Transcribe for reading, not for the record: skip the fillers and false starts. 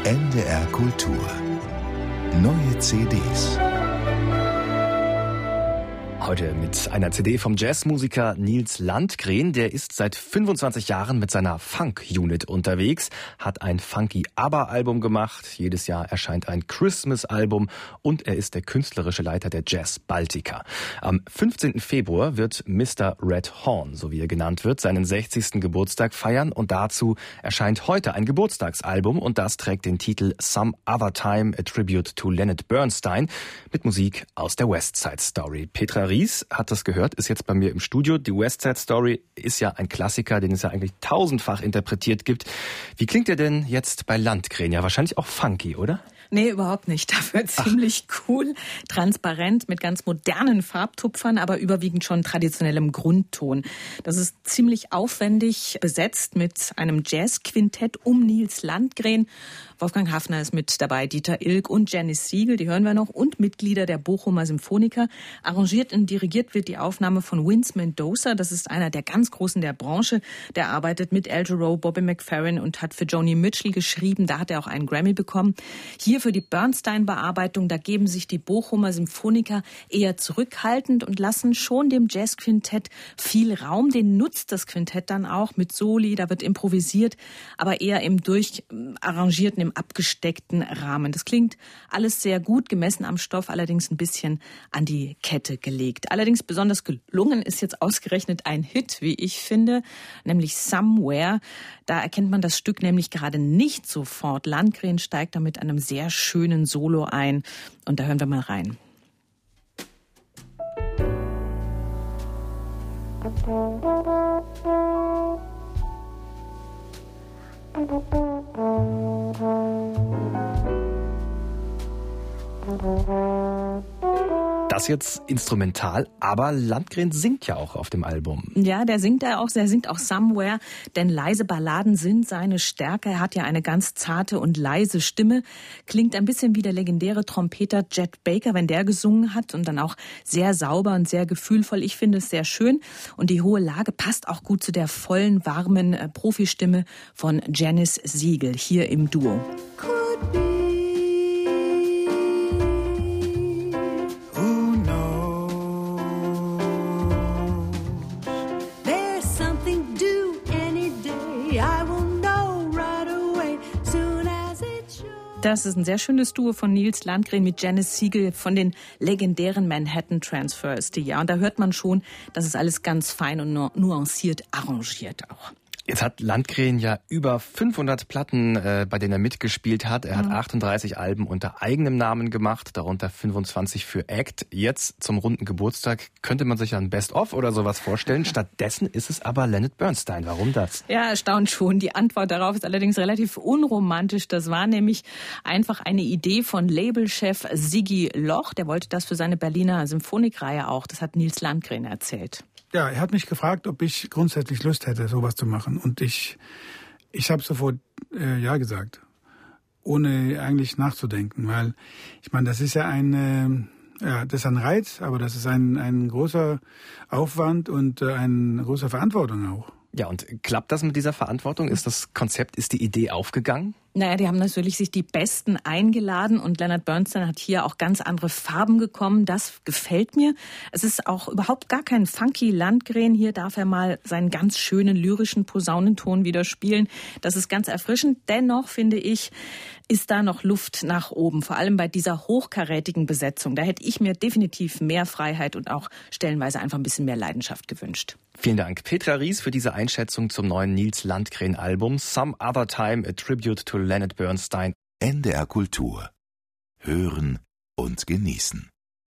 NDR Kultur. Neue CDs. Heute mit einer CD vom Jazzmusiker Nils Landgren. Der ist seit 25 Jahren mit seiner Funk-Unit unterwegs, hat ein funky ABBA-Album gemacht. Jedes Jahr erscheint ein Christmas-Album und er ist der künstlerische Leiter der Jazz Baltica. Am 15. Februar wird Mr. Red Horn, so wie er genannt wird, seinen 60. Geburtstag feiern und dazu erscheint heute ein Geburtstagsalbum und das trägt den Titel Some Other Time, a Tribute to Leonard Bernstein mit Musik aus der West Side Story. Petra Ries hat das gehört, ist jetzt bei mir im Studio. Die West Side Story ist ja ein Klassiker, den es ja eigentlich tausendfach interpretiert gibt. Wie klingt der denn jetzt bei Landgren? Ja, wahrscheinlich auch funky, oder? Nee, überhaupt nicht. Dafür ziemlich cool, transparent, mit ganz modernen Farbtupfern, aber überwiegend schon traditionellem Grundton. Das ist ziemlich aufwendig besetzt mit einem Jazzquintett um Nils Landgren. Wolfgang Haffner ist mit dabei, Dieter Ilk und Janis Siegel, die hören wir noch, und Mitglieder der Bochumer Symphoniker. Arrangiert und dirigiert wird die Aufnahme von Vince Mendoza. Das ist einer der ganz Großen der Branche. Der arbeitet mit Al Jarreau, Bobby McFerrin und hat für Joni Mitchell geschrieben. Da hat er auch einen Grammy bekommen. Hier für die Bernstein-Bearbeitung, da geben sich die Bochumer Symphoniker eher zurückhaltend und lassen schon dem Jazzquintett viel Raum. Den nutzt das Quintett dann auch mit Soli, da wird improvisiert, aber eher im durcharrangierten, im abgesteckten Rahmen. Das klingt alles sehr gut, gemessen am Stoff, allerdings ein bisschen an die Kette gelegt. Allerdings besonders gelungen ist jetzt ausgerechnet ein Hit, wie ich finde, nämlich Somewhere. Da erkennt man das Stück nämlich gerade nicht sofort. Landgren steigt da mit einem sehr schönen Solo ein und da hören wir mal rein. Das jetzt instrumental, aber Landgren singt ja auch auf dem Album. Ja, der singt auch Somewhere, denn leise Balladen sind seine Stärke. Er hat ja eine ganz zarte und leise Stimme, klingt ein bisschen wie der legendäre Trompeter Chet Baker, wenn der gesungen hat, und dann auch sehr sauber und sehr gefühlvoll. Ich finde es sehr schön und die hohe Lage passt auch gut zu der vollen, warmen Profistimme von Janis Siegel hier im Duo. Could be. Das ist ein sehr schönes Duo von Nils Landgren mit Janis Siegel von den legendären Manhattan Transfers. Ja, und da hört man schon, das ist alles ganz fein und nuanciert arrangiert auch. Jetzt hat Landgren ja über 500 Platten, bei denen er mitgespielt hat. Er hat 38 Alben unter eigenem Namen gemacht, darunter 25 für Act. Jetzt zum runden Geburtstag könnte man sich ja ein Best-of oder sowas vorstellen. Stattdessen ist es aber Leonard Bernstein. Warum das? Ja, erstaunt schon. Die Antwort darauf ist allerdings relativ unromantisch. Das war nämlich einfach eine Idee von Labelchef Sigi Loch. Der wollte das für seine Berliner Symphonikreihe auch. Das hat Nils Landgren erzählt. Ja, er hat mich gefragt, ob ich grundsätzlich Lust hätte, sowas zu machen. Und ich habe sofort ja gesagt, ohne eigentlich nachzudenken. Weil, ich meine, das ist ja das ist ein Reiz, aber das ist ein großer Aufwand und eine große Verantwortung auch. Ja, und klappt das mit dieser Verantwortung? Ist die Idee aufgegangen? Naja, die haben natürlich sich die Besten eingeladen und Leonard Bernstein hat hier auch ganz andere Farben bekommen. Das gefällt mir. Es ist auch überhaupt gar kein funky Landgren. Hier darf er mal seinen ganz schönen lyrischen Posaunenton wieder spielen. Das ist ganz erfrischend. Dennoch, finde ich, ist da noch Luft nach oben. Vor allem bei dieser hochkarätigen Besetzung. Da hätte ich mir definitiv mehr Freiheit und auch stellenweise einfach ein bisschen mehr Leidenschaft gewünscht. Vielen Dank, Petra Ries, für diese Einschätzung zum neuen Nils Landgren-Album Some Other Time, a Tribute to Leonard Bernstein. NDR Kultur. Hören und genießen.